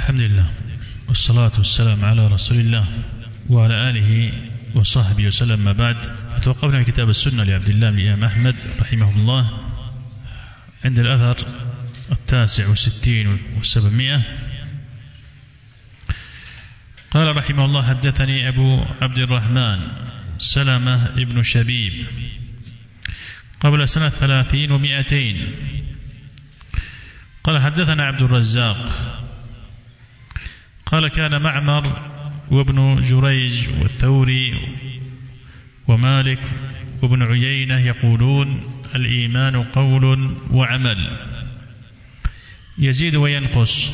الحمد لله والصلاة والسلام على رسول الله وعلى آله وصحبه وسلم. ما بعد، فتوقفنا في كتاب السنة لعبد الله بن الإمام أحمد رحمه الله عند الأثر 69 و700. قال رحمه الله: حدثني أبو عبد الرحمن سلمة ابن شبيب قبل سنة 30 و200. قال: حدثنا عبد الرزاق قال: كان معمر وابن جريج والثوري ومالك وابن عيينة يقولون: الإيمان قول وعمل يزيد وينقص.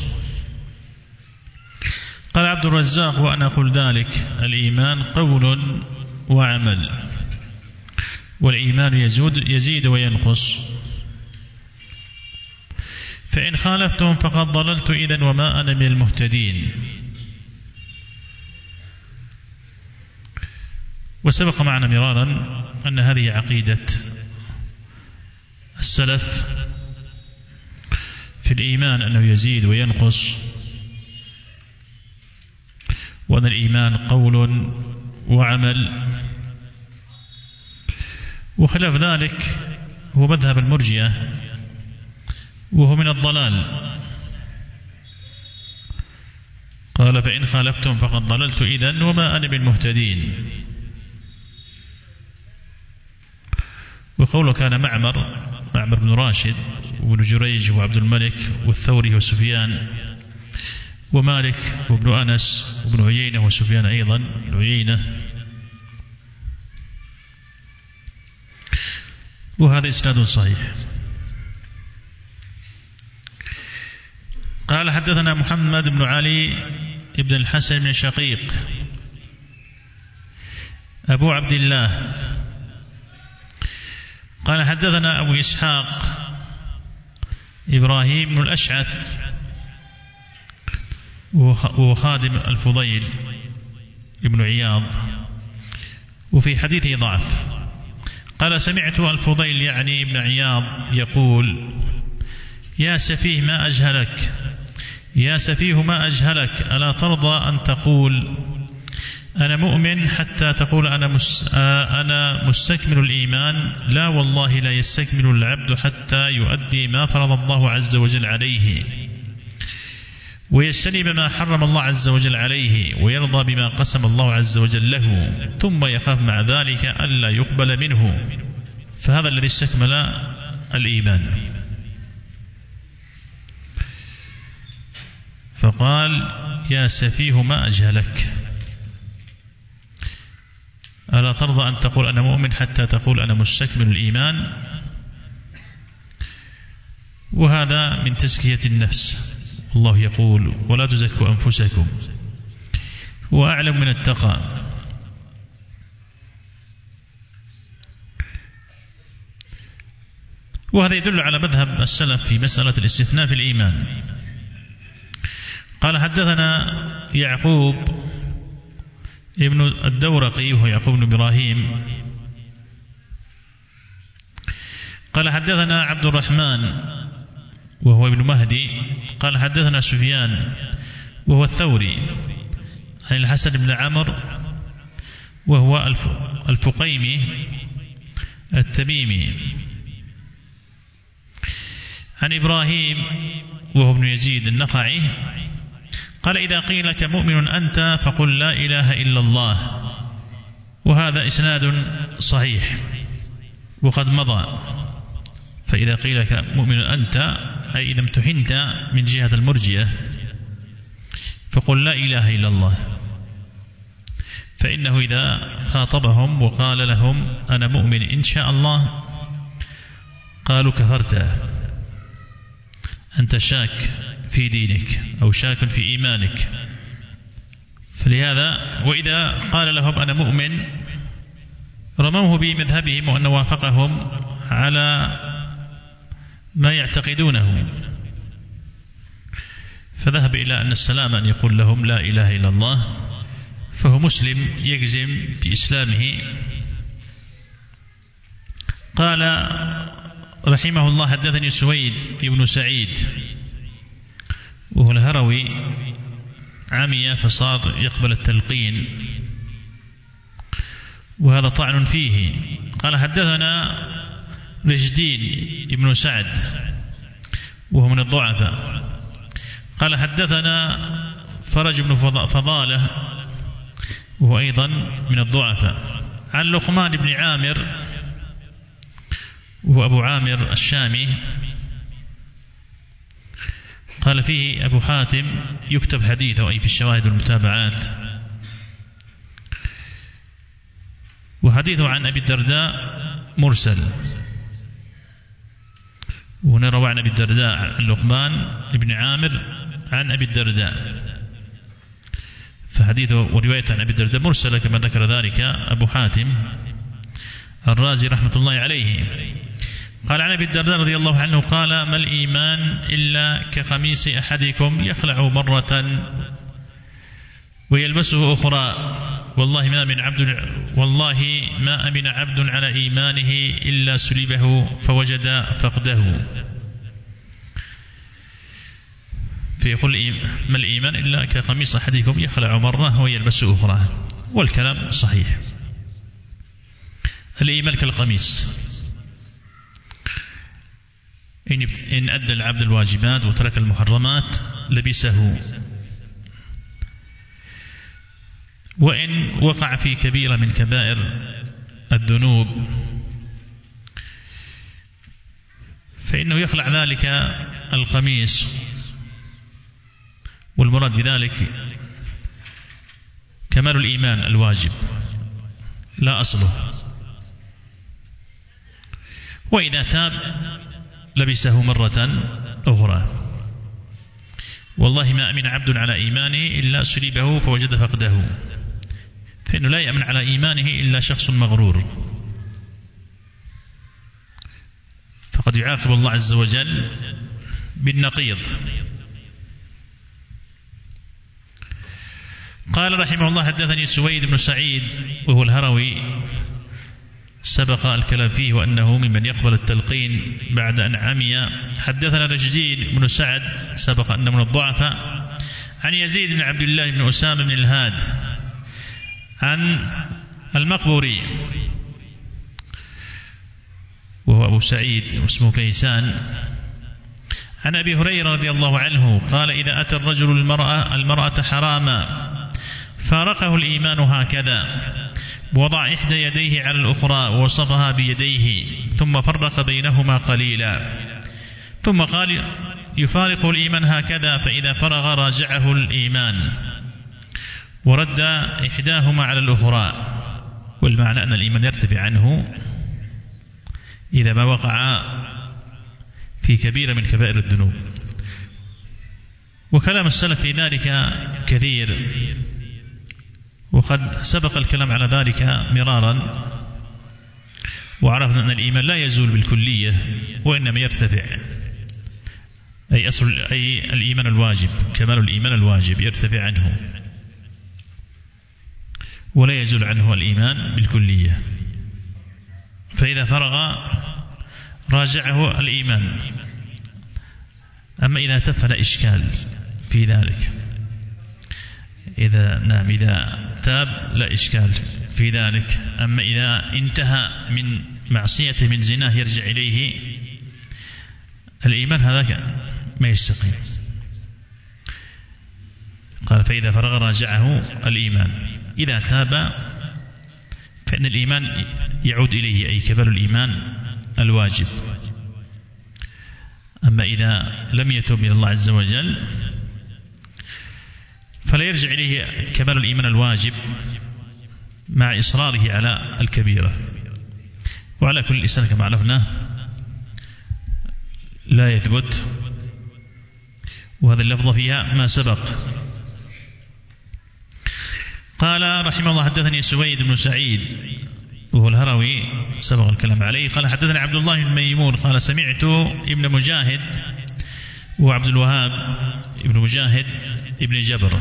قال عبد الرزاق: وأنا أقول ذلك، الإيمان قول وعمل، والإيمان يزيد وينقص، فإن خالفتهم فقد ضللت إذن وما أنا من المهتدين. وسبق معنا مرارا أن هذه عقيدة السلف في الإيمان، أنه يزيد وينقص، وأن الإيمان قول وعمل. وخلاف ذلك هو مذهب المرجئة، وهو من الضلال. قال: فإن خالفتم فقد ضللت إذن وما أنا بالمهتدين. وقوله كان معمر بن راشد وابن جريج وعبد الملك والثوري وسفيان ومالك وابن أنس وابن عيينة وسفيان أيضا ابن عيينة، وهذا إسناد صحيح. قال: حدثنا محمد بن علي بن الحسن بن شقيق أبو عبد الله قال: حدثنا أبو إسحاق إبراهيم بن الأشعث وخادم الفضيل ابن عياض، وفي حديثه ضعف. قال: سمعت الفضيل يعني ابن عياض يقول: يا سفيه ما أجهلك، يا سفيه ما أجهلك، ألا ترضى أن تقول أنا مؤمن حتى تقول أنا مستكمل الإيمان؟ لا والله لا يستكمل العبد حتى يؤدي ما فرض الله عز وجل عليه، ويجتنب ما حرم الله عز وجل عليه، ويرضى بما قسم الله عز وجل له، ثم يخاف مع ذلك ألا يقبل منه، فهذا الذي استكمل الإيمان. فقال: يا سفيه ما أجهلك، ألا ترضى أن تقول أنا مؤمن حتى تقول أنا مستكمل الإيمان؟ وهذا من تزكية النفس. الله يقول: ولا تزكوا أنفسكم هو أعلم من التقى. وهذا يدل على مذهب السلف في مسألة الاستثناء في الإيمان. قال: حدثنا يعقوب ابن الدورقي وهو يعقوب بن إبراهيم قال: حدثنا عبد الرحمن وهو ابن مهدي قال: حدثنا سفيان وهو الثوري عن الحسن بن عمرو وهو الفقيمي التميمي عن إبراهيم وهو ابن يزيد النخعي قال: إذا قيل لك مؤمن أنت فقل لا إله إلا الله. وهذا إسناد صحيح وقد مضى. فإذا قيل لك مؤمن أنت أي إذا امتحنت من جهة المرجئة فقل لا إله إلا الله، فإنه إذا خاطبهم وقال لهم أنا مؤمن إن شاء الله قالوا كفرت، أنت شاك في دينك أو شاك في إيمانك. فلهذا وإذا قال لهم أنا مؤمن رموه بمذهبهم وأن وافقهم على ما يعتقدونه، فذهب إلى أن السلام أن يقول لهم لا إله إلا الله، فهو مسلم يجزم بإسلامه. قال رحمه الله: حدثني سويد بن سعيد وهو الهروي عمي فصار يقبل التلقين، وهذا طعن فيه. قال حدثنا رشدين ابن سعد وهو من الضعفاء، قال حدثنا فرج بن فضالة وهو أيضا من الضعفاء، عن لقمان بن عامر وهو أبو عامر الشامي، قال فيه أبو حاتم يكتب حديثه أي في الشواهد والمتابعات. وحديثه عن أبي الدرداء مرسل، وهنا روى عن أبي الدرداء عن لقمان بن عامر عن أبي الدرداء، فحديثه ورواية عن أبي الدرداء مرسلة كما ذكر ذلك أبو حاتم الرازي رحمة الله عليه. قال عن أبي الدرداء رضي الله عنه قال: ما الإيمان إلا كقميص أحدكم يخلع مرة ويلبسه أخرى، والله ما أمن عبد على إيمانه إلا سلبه فوجد فقده. فيقول: ما الإيمان إلا كقميص أحدكم يخلع مرة ويلبسه أخرى، والكلام صحيح. الإيمان كالقميص، إن أدى العبد الواجبات وترك المحرمات لبسه، وإن وقع في كبيرة من كبائر الذنوب فإنه يخلع ذلك القميص، والمراد بذلك كمال الإيمان الواجب لا أصله، وإذا تاب لبسه مرة أخرى. والله ما أمن عبد على إيمانه إلا سلبه فوجد فقده، فإنه لا يأمن على إيمانه إلا شخص مغرور، فقد يعاقب الله عز وجل بالنقيض. قال رحمه الله: حدثني سويد بن سعيد وهو الهروي، سبق الكلام فيه وأنه ممن يقبل التلقين بعد أن عمي. حدثنا رشدين بن سعد، سبق أنه من الضعفاء، عن يزيد بن عبد الله بن أسامة بن الهاد عن المقبوري وهو أبو سعيد واسمه كيسان، عن أبي هريرة رضي الله عنه قال: إذا أتى الرجل المرأة حراما فارقه الإيمان هكذا، وضع إحدى يديه على الأخرى ووصفها بيديه، ثم فرق بينهما قليلا، ثم قال: يفارق الإيمان هكذا، فإذا فرغ راجعه الإيمان ورد إحداهما على الأخرى. والمعنى أن الإيمان يرتفع عنه إذا ما وقع في كبيرة من كبائر الذنوب. وكلام السلف في ذلك كثير، وقد سبق الكلام على ذلك مرارا، وعرفنا أن الإيمان لا يزول بالكلية، وإنما يرتفع، أي الإيمان الواجب، كمال الإيمان الواجب يرتفع عنه ولا يزول عنه الإيمان بالكلية، فإذا فرغ راجعه الإيمان. أما إذا تف فلا إشكال في ذلك، إذا تاب لا إشكال في ذلك. أما إذا انتهى من معصيته من زناه يرجع إليه الإيمان، هذا ما يستقيم. قال: فإذا فرغ راجعه الإيمان. إذا تاب فإن الإيمان يعود إليه، أي كمال الإيمان الواجب. أما إذا لم يتوب إلى الله عز وجل فلا يرجع إليه كمال الإيمان الواجب مع إصراره على الكبيرة. وعلى كل إنسان كما عرفنا لا يثبت، وهذا اللفظ فيها ما سبق. قال رحمه الله: حدثني سويد بن سعيد وهو الهروي، سبق الكلام عليه. قال: حدثني عبد الله بن ميمون قال: سمعت ابن مجاهد وعبد الوهاب ابن مجاهد ابن جبر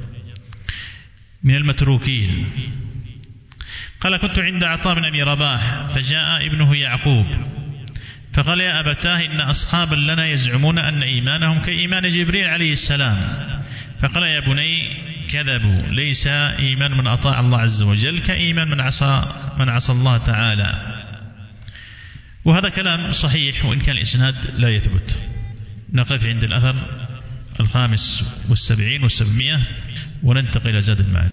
من المتروكين، قال: كنت عند عطاء بن أبي رباح فجاء ابنه يعقوب فقال: يا أبتاه إن أصحابا لنا يزعمون أن إيمانهم كإيمان جبريل عليه السلام، فقال: يا بني كذبوا. ليس إيمان من أطاع الله عز وجل كإيمان من عصى الله تعالى. وهذا كلام صحيح وإن كان الإسناد لا يثبت. نقف عند الأثر 75 و700 وننتقل إلى زاد المعاد.